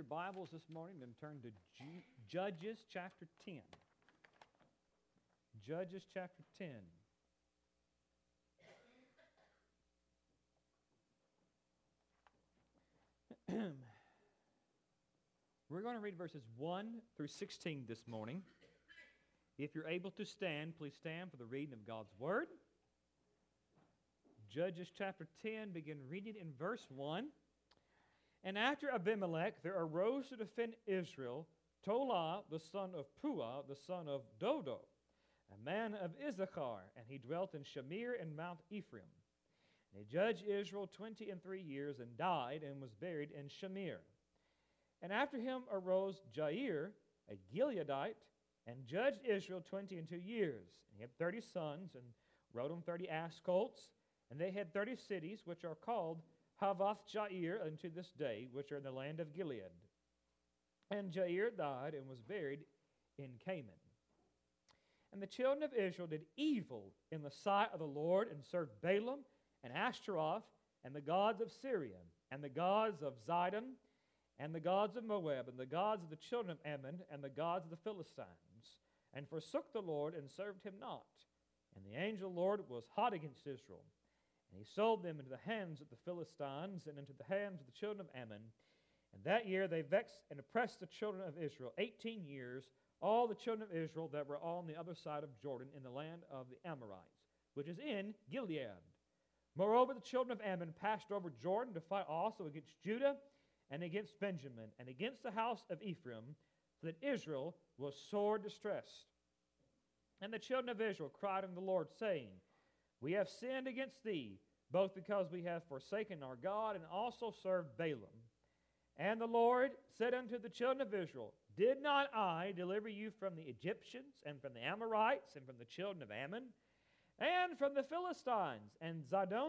Bibles this morning and turn to Judges chapter 10. Judges chapter 10. We're going to read verses 1 through 16 this morning. If you're able to stand, please stand for the reading of God's Word. Judges chapter 10, begin reading in verse 1. And after Abimelech, there arose to defend Israel Tola, the son of Puah, the son of Dodo, a man of Issachar, and he dwelt in Shamir in Mount Ephraim. And he judged Israel 23 years, and died, and was buried in Shamir. And after him arose Jair, a Gileadite, and judged Israel 22 years. And he had 30 sons, and rode on 30 ass colts, and they had 30 cities, which are called Havoth Jair unto this day, which are in the land of Gilead. And Jair died and was buried in Canaan. And the children of Israel did evil in the sight of the Lord, and served Balaam and Ashtaroth, and the gods of Syria, and the gods of Zidon, and the gods of Moab, and the gods of the children of Ammon, and the gods of the Philistines, and forsook the Lord, and served him not. And the angel of the Lord was hot against Israel. And he sold them into the hands of the Philistines, and into the hands of the children of Ammon. And that year they vexed and oppressed the children of Israel 18 years, all the children of Israel that were on the other side of Jordan, in the land of the Amorites, which is in Gilead. Moreover, the children of Ammon passed over Jordan to fight also against Judah, and against Benjamin, and against the house of Ephraim, so that Israel was sore distressed. And the children of Israel cried unto the Lord, saying, We have sinned against thee, both because we have forsaken our God, and also served Balaam. And the Lord said unto the children of Israel, Did not I deliver you from the Egyptians, and from the Amorites, and from the children of Ammon, and from the Philistines, and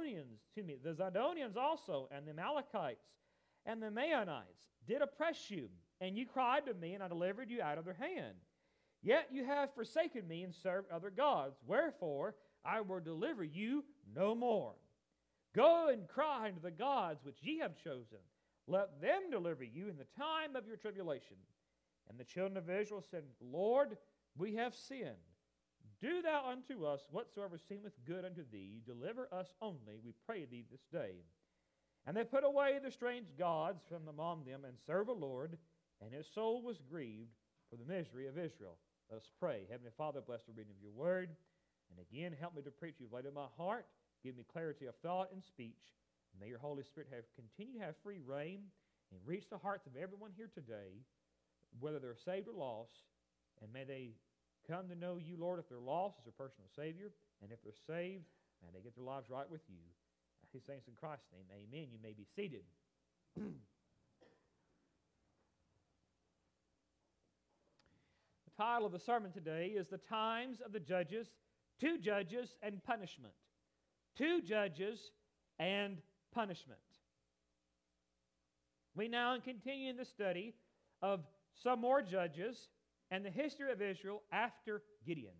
the Zidonians also, and the Amalekites, and the Maonites did oppress you, and you cried to me, and I delivered you out of their hand. Yet you have forsaken me, and served other gods. Wherefore I will deliver you no more. Go and cry unto the gods which ye have chosen. Let them deliver you in the time of your tribulation. And the children of Israel said, Lord, we have sinned. Do thou unto us whatsoever seemeth good unto thee. Deliver us only, we pray thee, this day. And they put away the strange gods from among them, and served the Lord, and his soul was grieved for the misery of Israel. Let us pray. Heavenly Father, bless the reading of your word. And again, help me to preach you've laid in my heart. Give me clarity of thought and speech. May your Holy Spirit continue to have free reign and reach the hearts of everyone here today, whether they're saved or lost. And may they come to know you, Lord, if they're lost as their personal Savior. And if they're saved, may they get their lives right with you. His saints in Christ's name, amen. You may be seated. The title of the sermon today is The Times of the Judges, Two Judges and Punishment. Two Judges and Punishment. We now continue in the study of some more judges and the history of Israel after Gideon.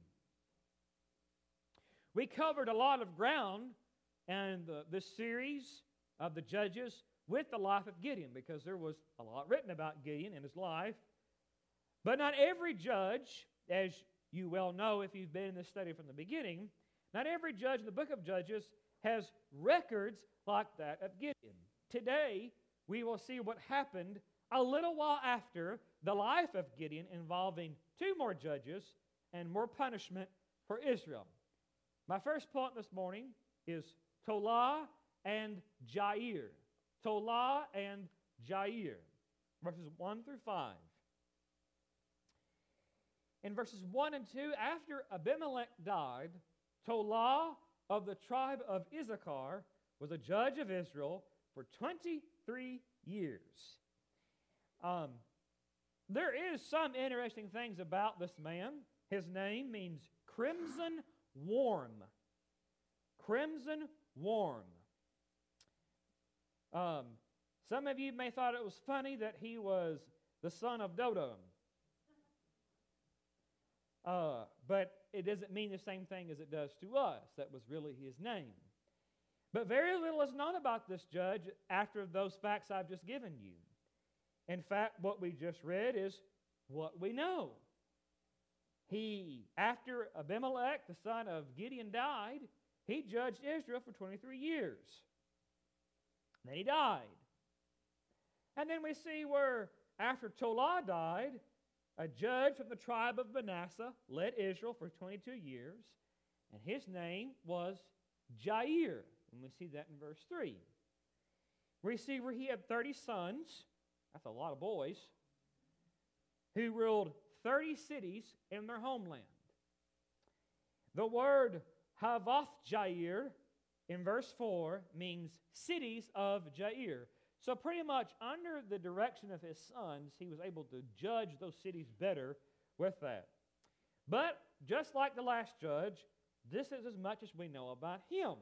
We covered a lot of ground and this series of the judges with the life of Gideon, because there was a lot written about Gideon and his life. But not every judge, as you well know if you've been in this study from the beginning, not every judge in the book of Judges has records like that of Gideon. Today, we will see what happened a little while after the life of Gideon, involving two more judges and more punishment for Israel. My first point this morning is Tola and Jair. Tola and Jair. Verses 1 through 5. In verses 1 and 2, after Abimelech died, Tola of the tribe of Issachar was a judge of Israel for 23 years. There is some interesting things about this man. His name means crimson warm. Crimson warm. Some of you may thought it was funny that he was the son of Dodo. But it doesn't mean the same thing as it does to us. That was really his name. But very little is known about this judge after those facts I've just given you. In fact, what we just read is what we know. After Abimelech, the son of Gideon, died, he judged Israel for 23 years. Then he died. And then we see where, after Tola died, a judge from the tribe of Manasseh led Israel for 22 years, and his name was Jair. And we see that in verse 3. We see where he had 30 sons, that's a lot of boys, who ruled 30 cities in their homeland. The word Havoth Jair in verse 4 means cities of Jair. So pretty much under the direction of his sons, he was able to judge those cities better with that. But just like the last judge, this is as much as we know about him.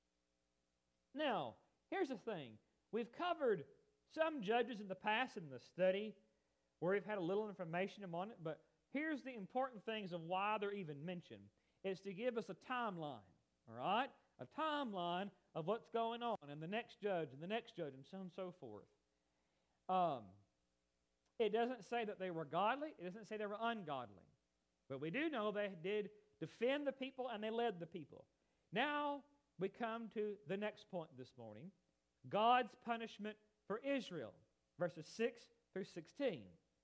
Now, here's the thing. We've covered some judges in the past in the study where we've had a little information on it, but here's the important things of why they're even mentioned. It's to give us a timeline, all right? A timeline of what's going on, and the next judge, and the next judge, and so on and so forth. It doesn't say that they were godly. It doesn't say they were ungodly. But we do know they did defend the people, and they led the people. Now we come to the next point this morning, God's punishment for Israel, verses 6 through 16.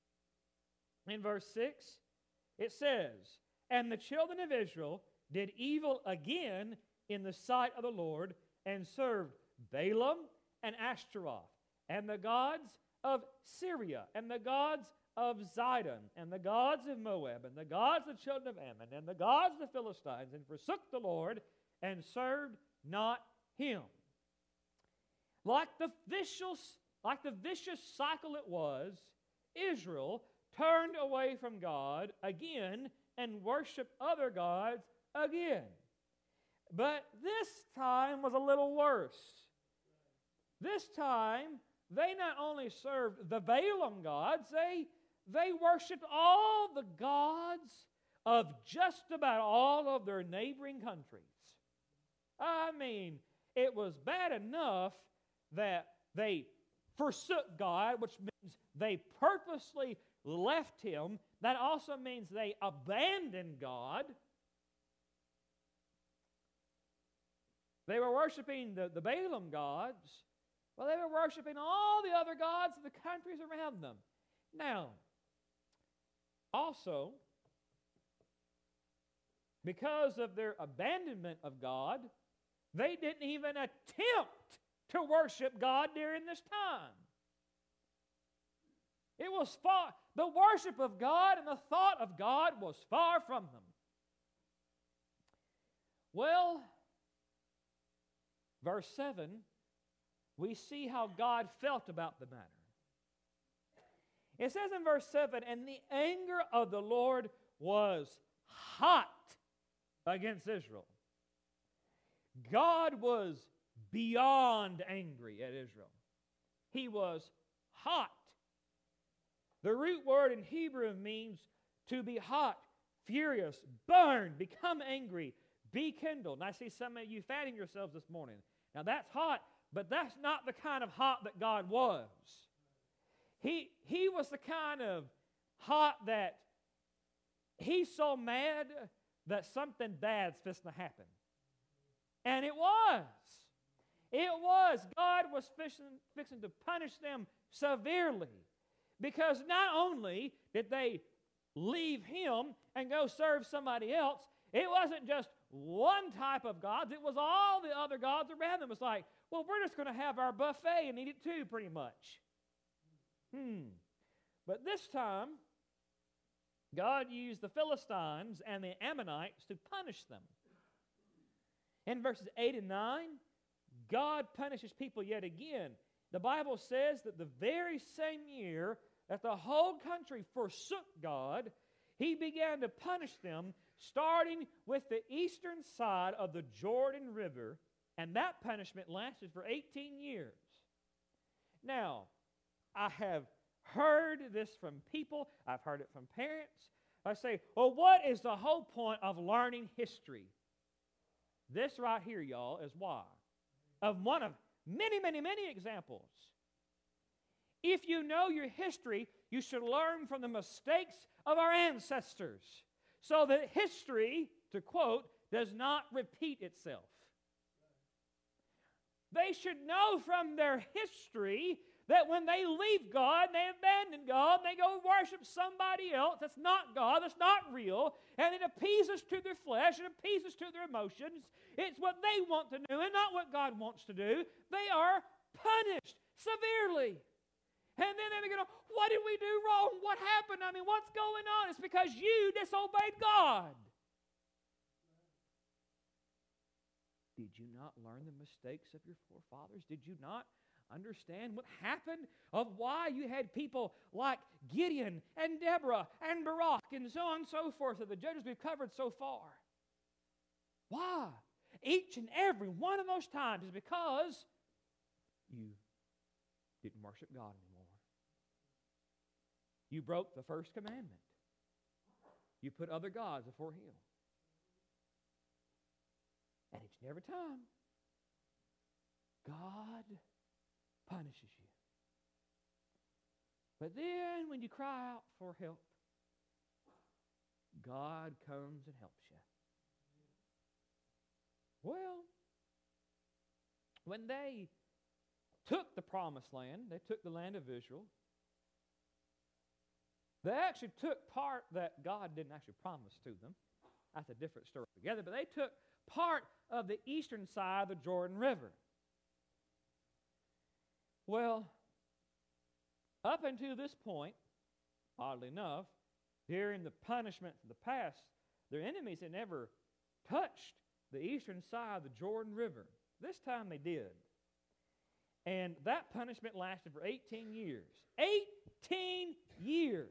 In verse 6, it says, "And the children of Israel did evil again in the sight of the Lord, and served Balaam and Ashtaroth, and the gods of Syria, and the gods of Zidon, and the gods of Moab, and the gods of the children of Ammon, and the gods of the Philistines, and forsook the Lord, and served not him." Like the vicious cycle it was, Israel turned away from God again and worshiped other gods again. But this time was a little worse. This time, they not only served the Balaam gods, they worshiped all the gods of just about all of their neighboring countries. I mean, it was bad enough that they forsook God, which means they purposely left Him. That also means they abandoned God. They were worshiping the Balaam gods. Well, they were worshiping all the other gods of the countries around them. Now, also, because of their abandonment of God, they didn't even attempt to worship God during this time. It was the worship of God and the thought of God was far from them. Well, verse 7, we see how God felt about the matter. It says in verse 7, "And the anger of the Lord was hot against Israel." God was beyond angry at Israel. He was hot. The root word in Hebrew means to be hot, furious, burn, become angry, be kindled. And I see some of you fatting yourselves this morning. Now that's hot, but that's not the kind of hot that God was. He was the kind of hot that He's so mad that something bad's fixing to happen. And it was. It was. God was fixing to punish them severely. Because not only did they leave Him and go serve somebody else, it wasn't just one type of gods, it was all the other gods around them. It's like, well, we're just going to have our buffet and eat it too, pretty much. But this time, God used the Philistines and the Ammonites to punish them. In verses 8 and 9, God punishes people yet again. The Bible says that the very same year that the whole country forsook God, He began to punish them, starting with the eastern side of the Jordan River, and that punishment lasted for 18 years. Now, I have heard this from people, I've heard it from parents. I say, well, what is the whole point of learning history? This right here, y'all, is why. Of one of many, many, many examples. If you know your history, you should learn from the mistakes of our ancestors so that history, to quote, does not repeat itself. They should know from their history that when they leave God and they abandon God and they go worship somebody else that's not God, that's not real, and it appeases to their flesh, it appeases to their emotions, it's what they want to do and not what God wants to do, they are punished severely. And then they're going, what did we do wrong? What happened? I mean, what's going on? It's because you disobeyed God. Did you not learn the mistakes of your forefathers? Did you not understand what happened of why you had people like Gideon and Deborah and Barak and so on and so forth of the judges we've covered so far? Why? Each and every one of those times is because you didn't worship God anymore. You broke the first commandment. You put other gods before Him. And each and every time, God punishes you. But then when you cry out for help, God comes and helps you. Well, when they took the promised land, they took the land of Israel, they actually took part that God didn't actually promise to them. That's a different story together, but they took part of the eastern side of the Jordan River. Well, up until this point, oddly enough, during the punishments of the past, their enemies had never touched the eastern side of the Jordan River. This time they did. And that punishment lasted for 18 years. 18 years.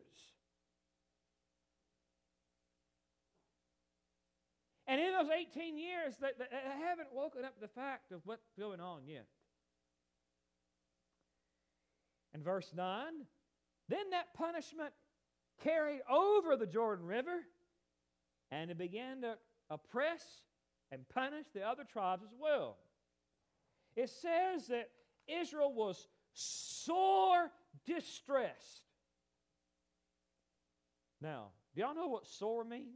And in those 18 years, they haven't woken up to the fact of what's going on yet. In verse 9, then that punishment carried over the Jordan River, and it began to oppress and punish the other tribes as well. It says that Israel was sore distressed. Now, do y'all know what sore means?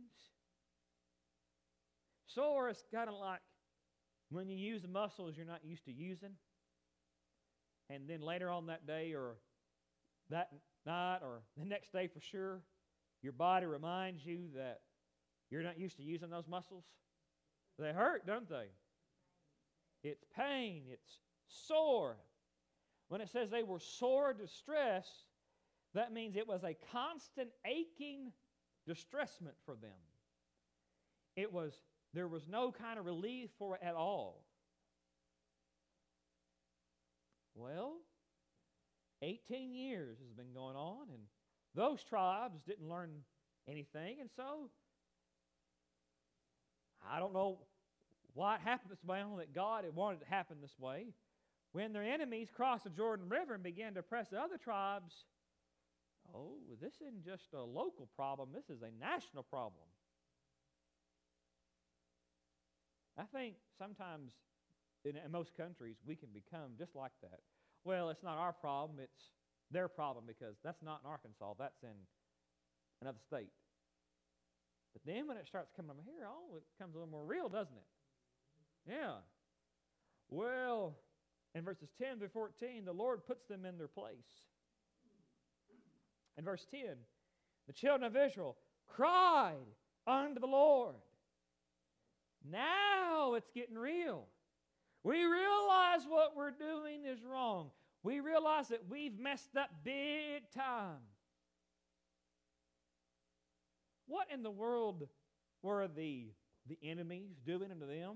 Sore is kind of like when you use the muscles you're not used to using, and then later on that day or that night or the next day for sure, your body reminds you that you're not used to using those muscles. They hurt, don't they? It's pain. It's sore. When it says they were sore distressed, that means it was a constant aching distressment for them. There was no kind of relief for it at all. Well, 18 years has been going on, and those tribes didn't learn anything, and so I don't know why it happened this way, only that God had wanted it to happen this way. When their enemies crossed the Jordan River and began to oppress the other tribes, this isn't just a local problem, this is a national problem. I think sometimes in most countries we can become just like that. Well, it's not our problem, it's their problem because that's not in Arkansas, that's in another state. But then when it starts coming over here, it becomes a little more real, doesn't it? Yeah. Well, in verses 10 to 14, the Lord puts them in their place. In verse 10, the children of Israel cried unto the Lord. Now it's getting real. We realize what we're doing is wrong. We realize that we've messed up big time. What in the world were the enemies doing unto them?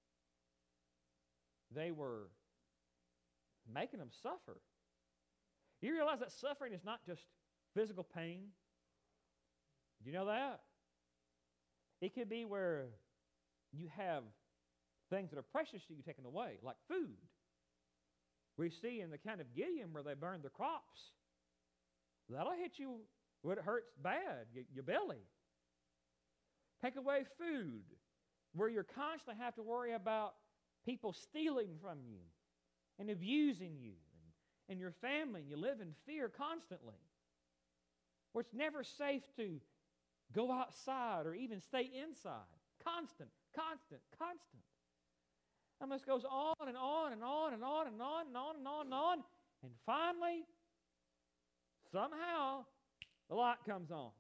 They were making them suffer. You realize that suffering is not just physical pain? Do you know that? It could be where you have things that are precious to you taken away, like food. We see in the kind of Gideon where they burned the crops. That'll hit you when it hurts bad, your belly. Take away food, where you constantly have to worry about people stealing from you and abusing you and your family, and you live in fear constantly, where it's never safe to go outside or even stay inside. Constant, constant, constant. And this goes on and on and on and on and on and on and on and on. And finally, somehow, the light comes on.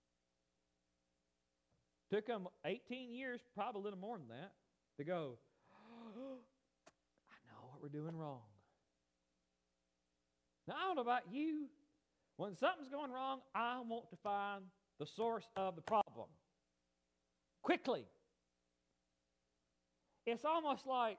Took them 18 years, probably a little more than that, to go, oh, I know what we're doing wrong. Now, I don't know about you. When something's going wrong, I want to find the source of the problem quickly. It's almost like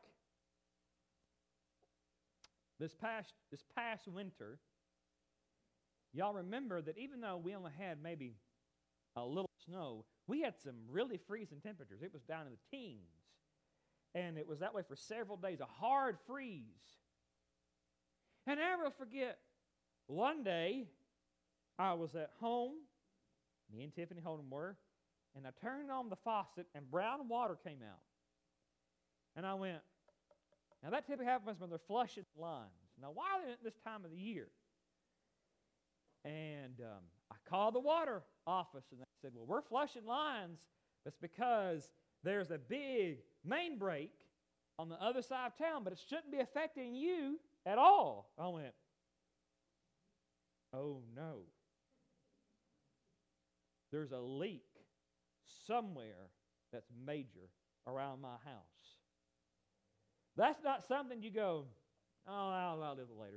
this past winter, y'all remember that even though we only had maybe a little snow, we had some really freezing temperatures. It was down in the teens. And it was that way for several days, a hard freeze. And I never forget, one day, I was at home, me and Tiffany Holden were, and I turned on the faucet, and brown water came out. And I went, now that typically happens when they're flushing lines. Now, why are they at this time of the year? And I called the water office, and they said, well, we're flushing lines. That's because there's a big main break on the other side of town, but it shouldn't be affecting you at all. I went, oh, no. There's a leak somewhere that's major around my house. That's not something you go, oh, I'll live it later.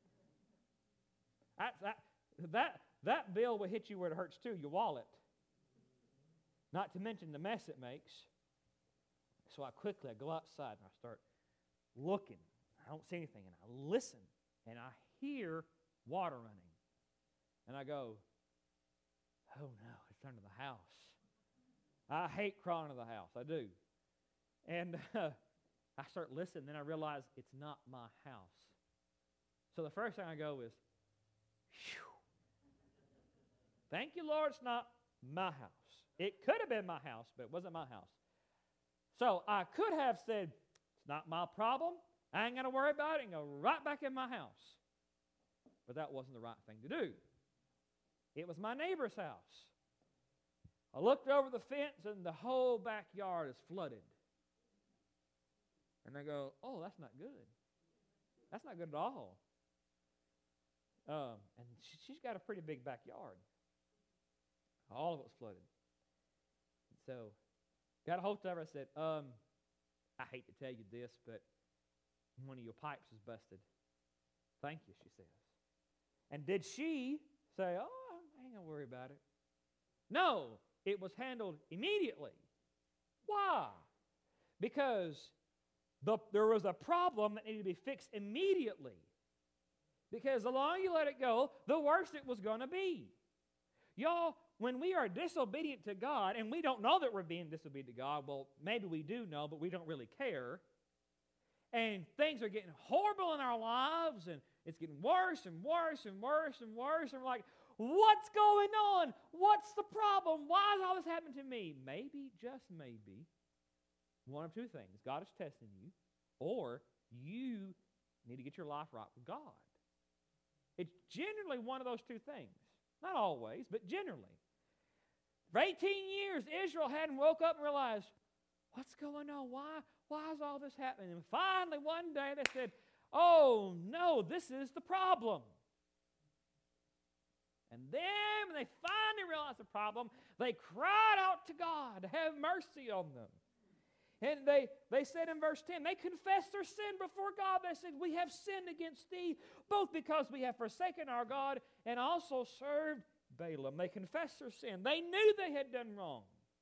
That bill will hit you where it hurts too, your wallet. Not to mention the mess it makes. So I go outside and I start looking. I don't see anything, and I listen, and I hear water running. And I go, oh no, it's under the house. I hate crawling into the house, I do. And I start listening, then I realize it's not my house. So the first thing I go is, phew. Thank you, Lord, it's not my house. It could have been my house, but it wasn't my house. So I could have said, it's not my problem. I ain't going to worry about it and go right back in my house. But that wasn't the right thing to do. It was my neighbor's house. I looked over the fence and the whole backyard is flooded. And I go, oh, that's not good. That's not good at all. And she's got a pretty big backyard. All of it was flooded. So, got a hold of her. I said, I hate to tell you this, but one of your pipes is busted. Thank you, she says. And did she say, oh, I ain't going to worry about it? No, it was handled immediately. Why? Because there was a problem that needed to be fixed immediately. Because the longer you let it go, the worse it was going to be. Y'all, when we are disobedient to God, and we don't know that we're being disobedient to God, well, maybe we do know, but we don't really care, and things are getting horrible in our lives, and it's getting worse and worse and worse and worse, and we're like, what's going on? What's the problem? Why is all this happening to me? Maybe, just maybe, one of two things. God is testing you, or you need to get your life right with God. It's generally one of those two things. Not always, but generally. For 18 years, Israel hadn't woke up and realized, what's going on? Why is all this happening? And finally, one day, they said, oh, no, this is the problem. And then, when they finally realized the problem, they cried out to God to have mercy on them. And they said in verse 10, they confessed their sin before God. They said, we have sinned against thee, both because we have forsaken our God and also served Balaam. They confessed their sin. They knew they had done wrong.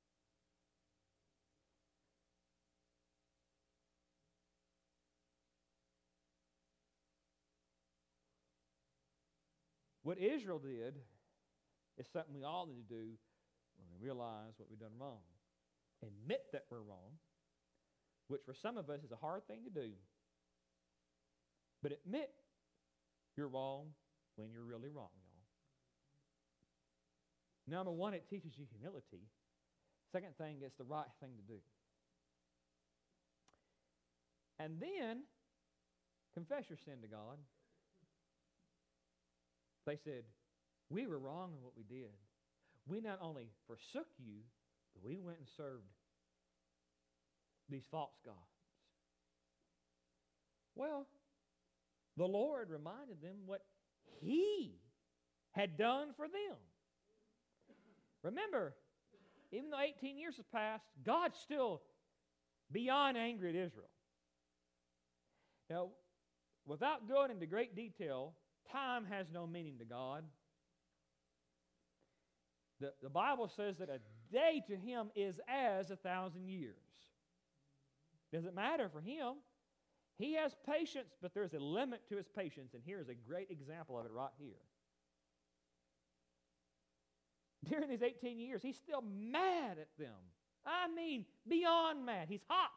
What Israel did is something we all need to do when we realize what we've done wrong. Admit that we're wrong, which for some of us is a hard thing to do. But admit you're wrong when you're really wrong, y'all. Number one, it teaches you humility. Second thing, it's the right thing to do. And then, confess your sin to God. They said, we were wrong in what we did. We not only forsook you, but we went and served these false gods. Well, the Lord reminded them what He had done for them. Remember, even though 18 years have passed, God's still beyond angry at Israel. Now, without going into great detail, time has no meaning to God. The Bible says that a day to Him is as 1,000 years. Doesn't matter for Him. He has patience, but there's a limit to His patience, and here's a great example of it right here. During these 18 years, He's still mad at them. I mean, beyond mad. He's hot.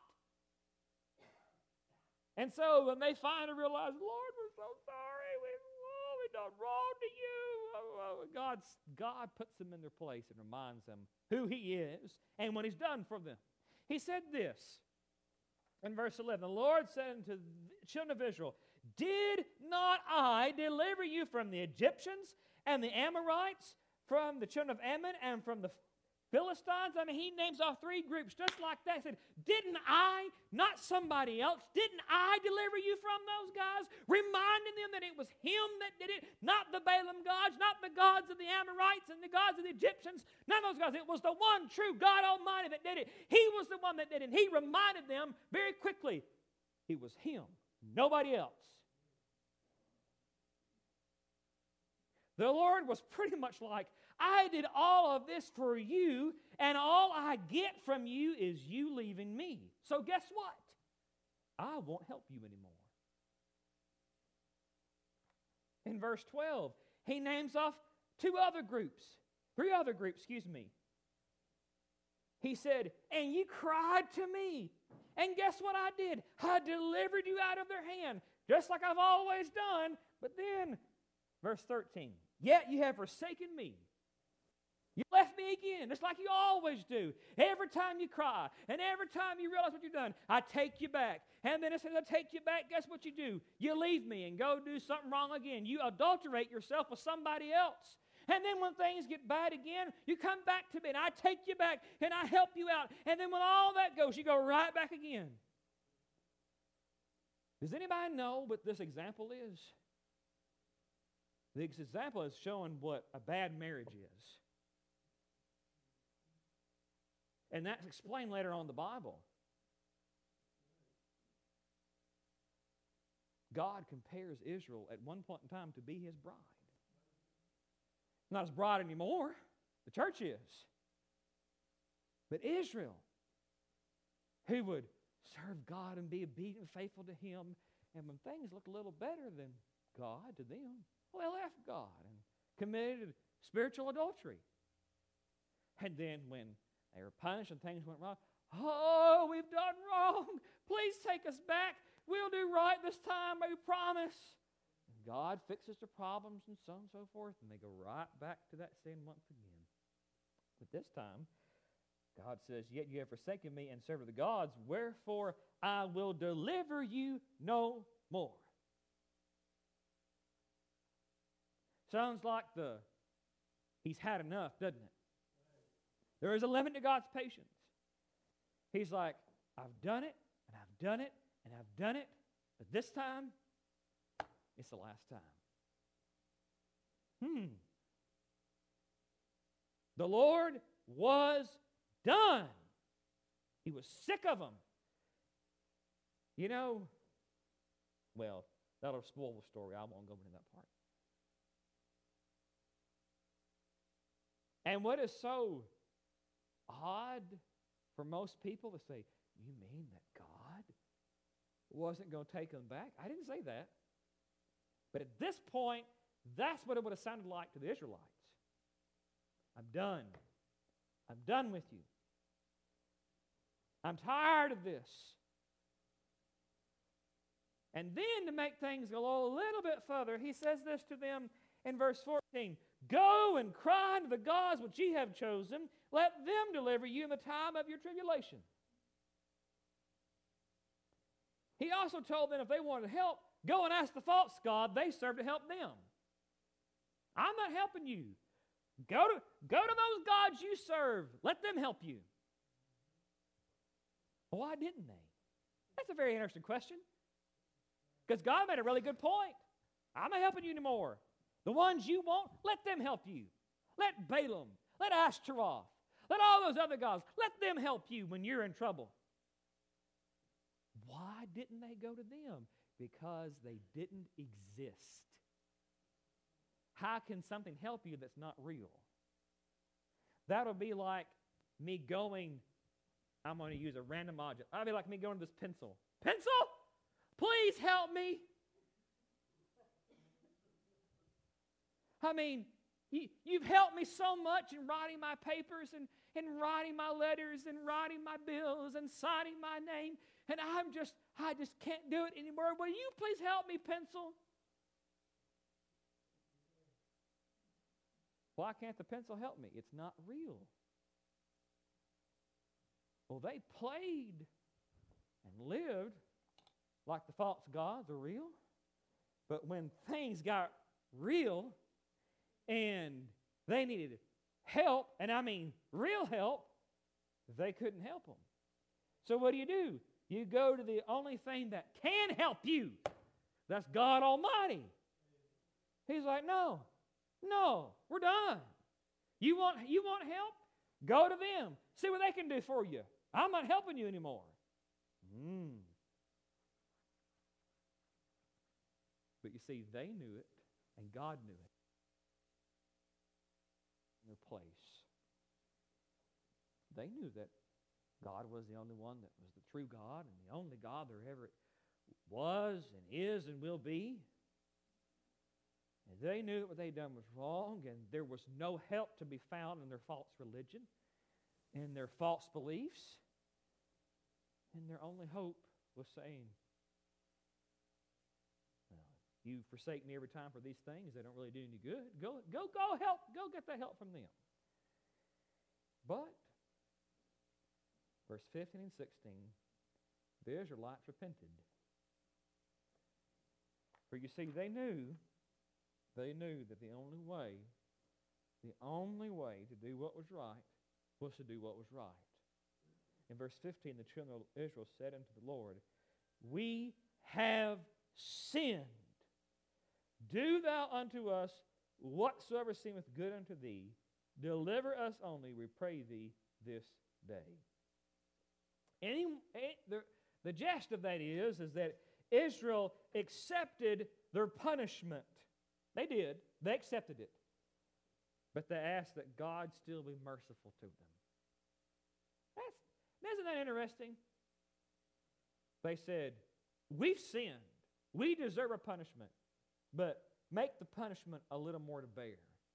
And so when they finally realize, Lord, we're so sorry. We've done wrong to you. God puts them in their place and reminds them who He is and what He's done for them. He said this in verse 11. The Lord said unto the children of Israel, did not I deliver you from the Egyptians and the Amorites, from the children of Ammon and from the Philistines? I mean, he names off three groups just like that. He said, didn't I, not somebody else, didn't I deliver you from those guys? Reminding them that it was Him that did it, not the Balaam gods, not the gods of the Amorites and the gods of the Egyptians, none of those gods. It was the one true God Almighty that did it. He was the one that did it. And He reminded them very quickly, it was Him, nobody else. The Lord was pretty much like, I did all of this for you, and all I get from you is you leaving me. So guess what? I won't help you anymore. In verse 12, He names off three other groups, He said, and you cried to me. And guess what I did? I delivered you out of their hand, just like I've always done. But then, verse 13, yet you have forsaken me. You left me again, just like you always do. Every time you cry, and every time you realize what you've done, I take you back. And then as soon as I take you back, guess what you do? You leave me and go do something wrong again. You adulterate yourself with somebody else. And then when things get bad again, you come back to me, and I take you back, and I help you out. And then when all that goes, you go right back again. Does anybody know what this example is? This example is showing what a bad marriage is. And that's explained later on in the Bible. God compares Israel at one point in time to be His bride. Not His bride anymore. The church is. But Israel, who would serve God and be obedient and faithful to Him, and when things looked a little better than God to them, well, they left God and committed spiritual adultery. And then when they were punished and things went wrong, oh, we've done wrong. Please take us back. We'll do right this time, we promise. And God fixes the problems and so on and so forth, and they go right back to that sin once again. But this time, God says, yet you have forsaken me and served the gods, wherefore I will deliver you no more. Sounds like He's had enough, doesn't it? There is a limit to God's patience. He's like, I've done it, and I've done it, and I've done it, but this time, it's the last time. The Lord was done. He was sick of them. You know, well, that'll spoil the story. I won't go into that part. And what is so odd for most people to say, you mean that God wasn't going to take them back? I didn't say that. But at this point, that's what it would have sounded like to the Israelites. I'm done. I'm done with you. I'm tired of this. And then to make things go a little bit further, He says this to them in verse 14. Go and cry to the gods which ye have chosen. Let them deliver you in the time of your tribulation. He also told them if they wanted help, go and ask the false god they serve to help them. I'm not helping you. Go to those gods you serve. Let them help you. Why didn't they? That's a very interesting question. Because God made a really good point. I'm not helping you anymore. The ones you want, let them help you. Let Balaam, let Ashtaroth, let all those other gods, let them help you when you're in trouble. Why didn't they go to them? Because they didn't exist. How can something help you that's not real? That'll be like me going, I'm going to use a random object. That'll be like me going to this pencil. Pencil, please help me. I mean, you've helped me so much in writing my papers and writing my letters and writing my bills and signing my name, and I just can't do it anymore. Will you please help me, pencil? Why can't the pencil help me? It's not real. Well, they played and lived like the false gods are real, but when things got real and they needed help, and I mean real help, they couldn't help them. So what do? You go to the only thing that can help you. That's God Almighty. He's like, no, we're done. You want help? Go to them. See what they can do for you. I'm not helping you anymore. But you see, they knew it, and God knew it. In their place. They knew that God was the only one that was the true God and the only God there ever was and is and will be. And they knew that what they'd done was wrong, and there was no help to be found in their false religion, in their false beliefs, and their only hope was saying, you forsake me every time for these things. They don't really do any good. Go help. Go get that help from them. But, verse 15 and 16, the Israelites repented. For you see, they knew that the only way to do what was right was to do what was right. In verse 15, the children of Israel said unto the Lord, we have sinned. Do thou unto us whatsoever seemeth good unto thee. Deliver us only, we pray thee, this day. The gist of that is that Israel accepted their punishment. They did. They accepted it. But they asked that God still be merciful to them. Isn't that interesting? They said, we've sinned. We deserve a punishment. But make the punishment a little more to bear.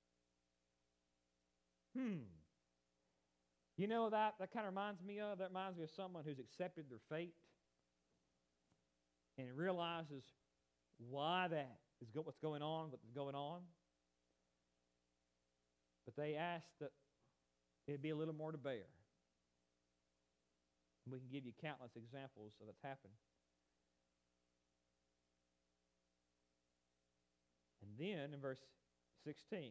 You know that kind of reminds me of? That reminds me of someone who's accepted their fate and realizes why that is what's going on, But they ask that it'd be a little more to bear. We can give you countless examples of that's happened. And then in verse 16,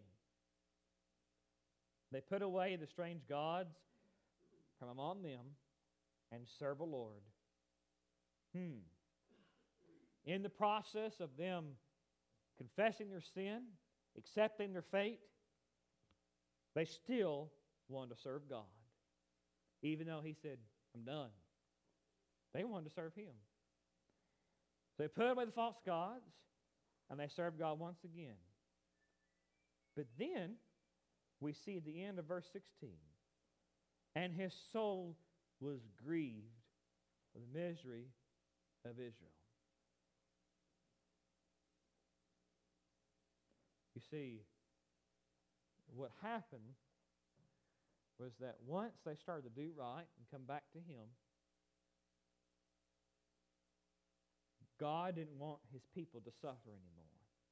they put away the strange gods from among them and serve the Lord. In the process of them confessing their sin, accepting their fate, they still wanted to serve God. Even though he said, I'm done. They wanted to serve him. So they put away the false gods, and they served God once again. But then, we see at the end of verse 16, and his soul was grieved for the misery of Israel. You see, what happened was that once they started to do right and come back to him, God didn't want his people to suffer anymore.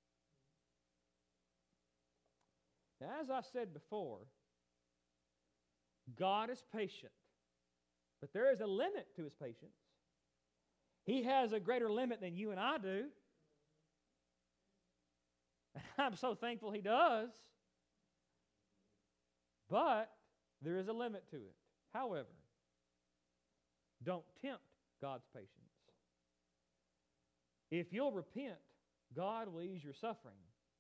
Now, as I said before, God is patient, but there is a limit to his patience. He has a greater limit than you and I do. I'm so thankful He does. But there is a limit to it. However, don't tempt God's patience. If you'll repent, God will ease your suffering.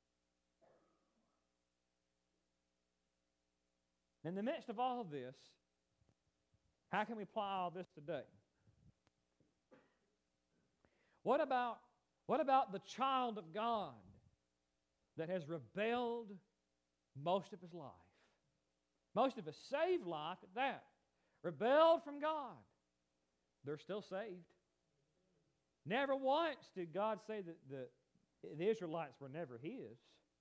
In the midst of all of this, how can we apply all this today? What about the child of God that has rebelled most of his life? Most of his saved life at that. Rebelled from God. They're still saved. Never once did God say that the Israelites were never His.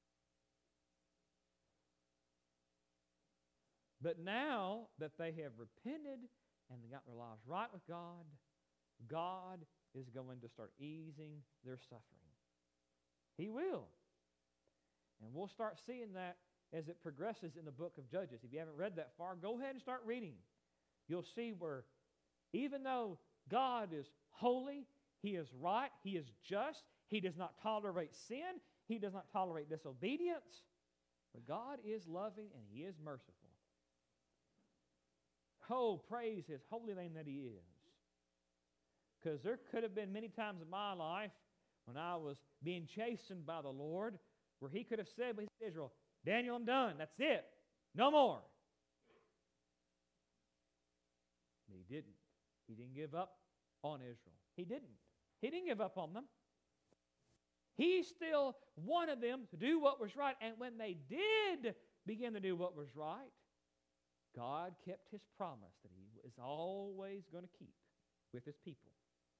But now that they have repented and they got their lives right with God, God is going to start easing their suffering. He will. And we'll start seeing that as it progresses in the book of Judges. If you haven't read that far, go ahead and start reading. You'll see where even though God is holy, He is right, He is just, He does not tolerate sin, He does not tolerate disobedience, but God is loving and He is merciful. Oh, praise His holy name that He is. Because there could have been many times in my life when I was being chastened by the Lord where He could have said to Israel, Daniel, I'm done. That's it. No more. But He didn't. He didn't give up on Israel. He didn't. He didn't give up on them. He still wanted them to do what was right. And when they did begin to do what was right, God kept His promise that He is always going to keep with His people.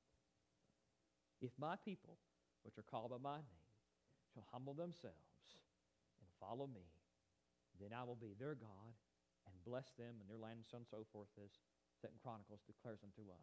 If my people, which are called by my name, shall humble themselves and follow me, then I will be their God and bless them and their land and so on and so forth, as 2 Chronicles declares unto us.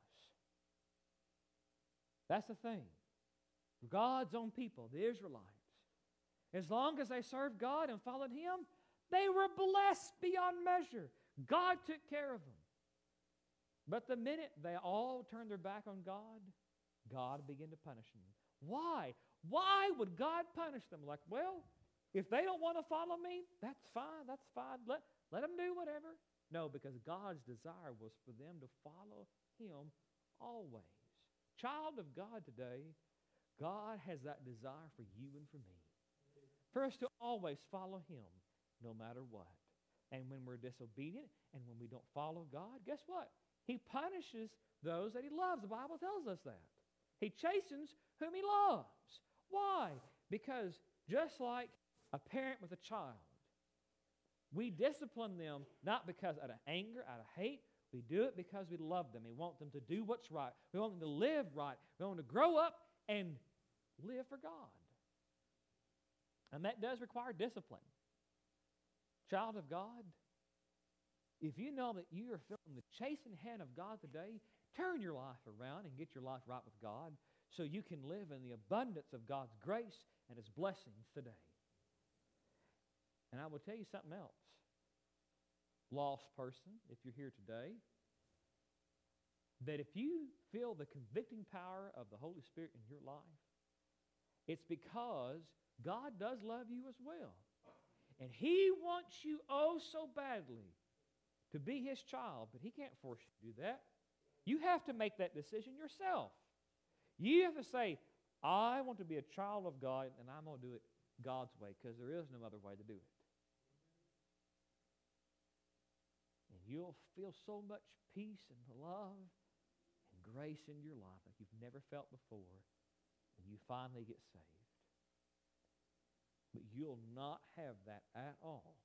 That's the thing. God's own people, the Israelites, as long as they served God and followed Him, they were blessed beyond measure. God took care of them. But the minute they all turned their back on God, God began to punish them. Why? Why would God punish them? Like, well, if they don't want to follow me, that's fine, that's fine. Let them do whatever. No, because God's desire was for them to follow Him always. Child of God today, God has that desire for you and for me. For us to always follow Him no matter what. And when we're disobedient and when we don't follow God, guess what? He punishes those that He loves. The Bible tells us that. He chastens whom He loves. Why? Because just like a parent with a child, we discipline them not because out of anger, out of hate. We do it because we love them. We want them to do what's right. We want them to live right. We want them to grow up and live for God. And that does require discipline. Child of God, if you know that you are feeling the chastening hand of God today, turn your life around and get your life right with God so you can live in the abundance of God's grace and His blessings today. And I will tell you something else. Lost person, if you're here today, that if you feel the convicting power of the Holy Spirit in your life, it's because God does love you as well. And He wants you oh so badly to be His child, but He can't force you to do that. You have to make that decision yourself. You have to say, I want to be a child of God, and I'm going to do it God's way, because there is no other way to do it. And you'll feel so much peace and love and grace in your life like you've never felt before when you finally get saved. But you'll not have that at all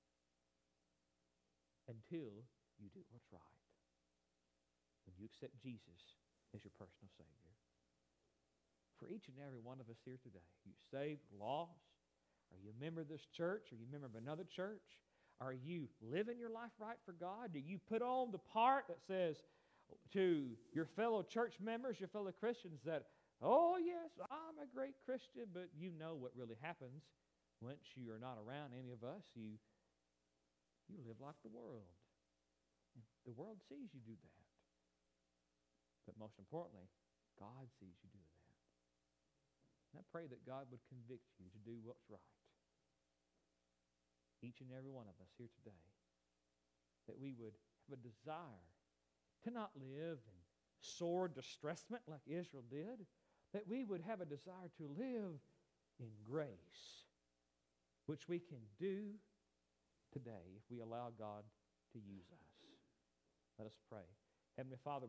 until you do what's right. When you accept Jesus as your personal Savior. For each and every one of us here today, you saved, lost, are you a member of this church? Are you a member of another church? Are you living your life right for God? Do you put on the part that says to your fellow church members, your fellow Christians, that, oh yes, I'm a great Christian, but you know what really happens once you are not around any of us. You live like the world. And the world sees you do that. But most importantly, God sees you do that. And I pray that God would convict you to do what's right. each and every one of us here today, that we would have a desire to not live in sore distressment like Israel did, that we would have a desire to live in grace, which we can do today if we allow God to use us. Let us pray. Heavenly Father,